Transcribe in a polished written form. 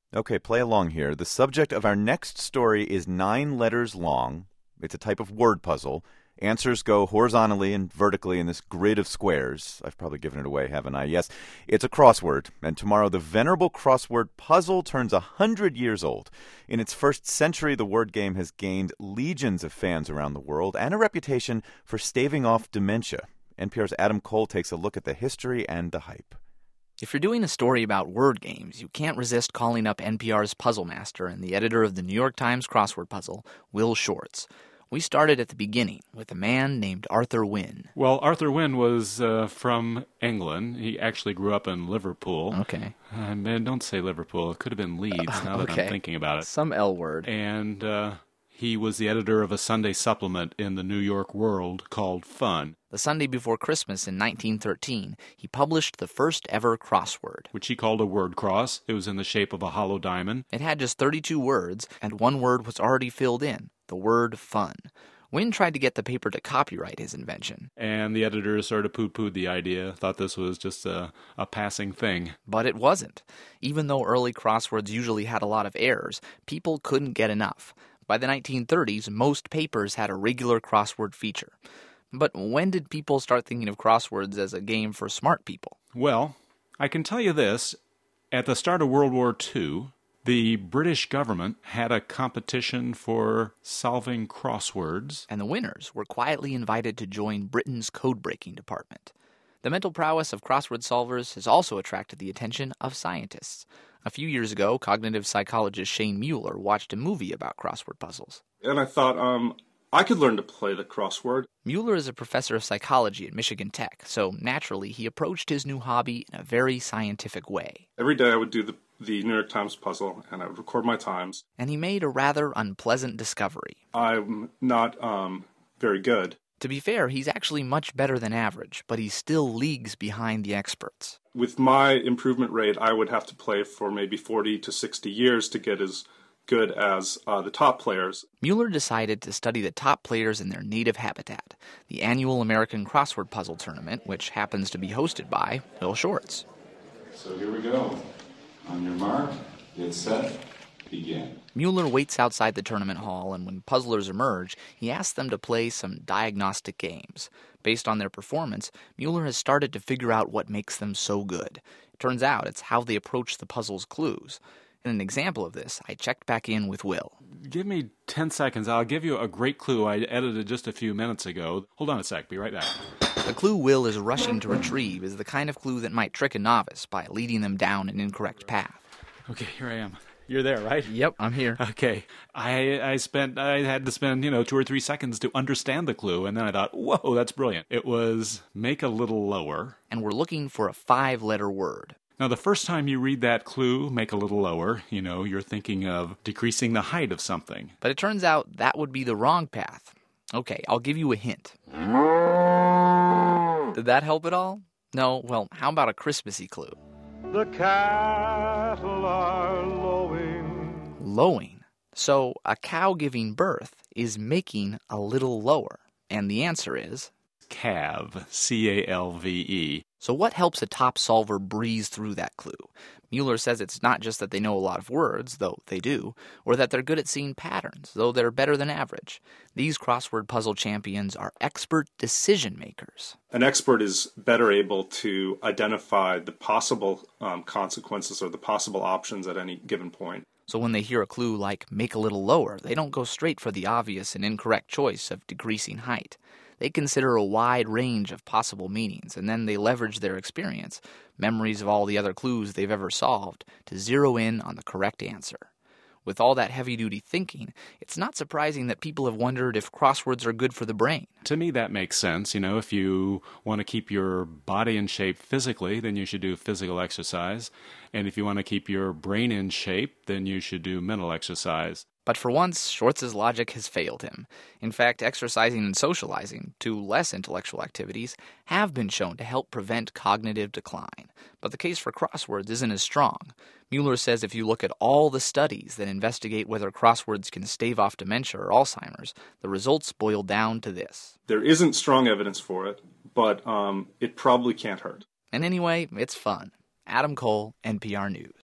Okay, play along here. The subject of our next story is 9 letters long. It's a type of word puzzle. Answers go horizontally and vertically in this grid of squares. I've probably given it away, haven't I? Yes, it's a crossword. And tomorrow, the venerable crossword puzzle turns 100 years old. In its first century, the word game has gained legions of fans around the world and a reputation for staving off dementia. NPR's Adam Cole takes a look at the history and the hype. If you're doing a story about word games, you can't resist calling up NPR's puzzle master and the editor of the New York Times crossword puzzle, Will Shortz. We started at the beginning with a man named Arthur Wynne. Well, Arthur Wynne was from England. He actually grew up in Liverpool. Okay. Man, don't say Liverpool. It could have been Leeds, now that I'm thinking about it. Some L word. And he was the editor of a Sunday supplement in the New York World called Fun. The Sunday before Christmas in 1913, he published the first ever crossword, which he called a word cross. It was in the shape of a hollow diamond. It had just 32 words, and one word was already filled in, the word fun. Wynne tried to get the paper to copyright his invention. And the editor sort of poo-pooed the idea, thought this was just a passing thing. But it wasn't. Even though early crosswords usually had a lot of errors, people couldn't get enough. By the 1930s, most papers had a regular crossword feature. But when did people start thinking of crosswords as a game for smart people? Well, I can tell you this. At the start of World War II, the British government had a competition for solving crosswords. And the winners were quietly invited to join Britain's code-breaking department. The mental prowess of crossword solvers has also attracted the attention of scientists. A few years ago, cognitive psychologist Shane Mueller watched a movie about crossword puzzles. And I thought, I could learn to play the crossword. Mueller is a professor of psychology at Michigan Tech, so naturally he approached his new hobby in a very scientific way. Every day I would do the New York Times puzzle, and I would record my times. And he made a rather unpleasant discovery. I'm not very good. To be fair, he's actually much better than average, but he's still leagues behind the experts. With my improvement rate, I would have to play for maybe 40 to 60 years to get as good as the top players. Mueller decided to study the top players in their native habitat, the annual American Crossword Puzzle Tournament, which happens to be hosted by Will Shortz. So here we go. On your mark, get set, begin. Mueller waits outside the tournament hall, and when puzzlers emerge, he asks them to play some diagnostic games. Based on their performance, Mueller has started to figure out what makes them so good. It turns out it's how they approach the puzzle's clues. In an example of this, I checked back in with Will. Give me 10 seconds. I'll give you a great clue I edited just a few minutes ago. Hold on a sec. Be right back. The clue Will is rushing to retrieve is the kind of clue that might trick a novice by leading them down an incorrect path. Okay, here I am. You're there, right? Yep, I'm here. Okay. I had to spend, 2 or 3 seconds to understand the clue, and then I thought, whoa, that's brilliant. It was make a little lower. And we're looking for a 5-letter word. Now, the first time you read that clue, make a little lower, you're thinking of decreasing the height of something. But it turns out that would be the wrong path. Okay, I'll give you a hint. Did that help at all? No? Well, how about a Christmassy clue? The cattle are lowing. Lowing. So a cow giving birth is making a little lower. And the answer is? Calve. C-A-L-V-E. So what helps a top solver breeze through that clue? Mueller says it's not just that they know a lot of words, though they do, or that they're good at seeing patterns, though they're better than average. These crossword puzzle champions are expert decision makers. An expert is better able to identify the possible consequences or the possible options at any given point. So when they hear a clue like make a little lower, they don't go straight for the obvious and incorrect choice of decreasing height. They consider a wide range of possible meanings, and then they leverage their experience, memories of all the other clues they've ever solved, to zero in on the correct answer. With all that heavy-duty thinking, it's not surprising that people have wondered if crosswords are good for the brain. To me, that makes sense. If you want to keep your body in shape physically, then you should do physical exercise. And if you want to keep your brain in shape, then you should do mental exercise. But for once, Shortz's logic has failed him. In fact, exercising and socializing, two less intellectual activities, have been shown to help prevent cognitive decline. But the case for crosswords isn't as strong. Mueller says if you look at all the studies that investigate whether crosswords can stave off dementia or Alzheimer's, the results boil down to this. There isn't strong evidence for it, but it probably can't hurt. And anyway, it's fun. Adam Cole, NPR News.